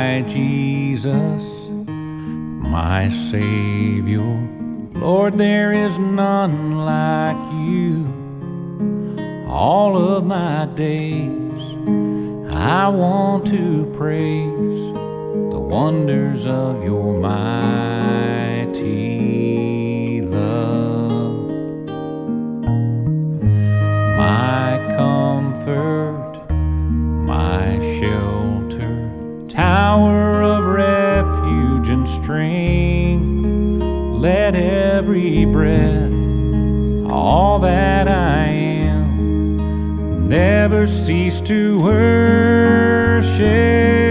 my Jesus, my Savior. Lord, there is none like you. All of my days I want to praise the wonders of your mighty love. My comfort, my shelter, tower of refuge and strength. Let every breath, all that I am, never cease to worship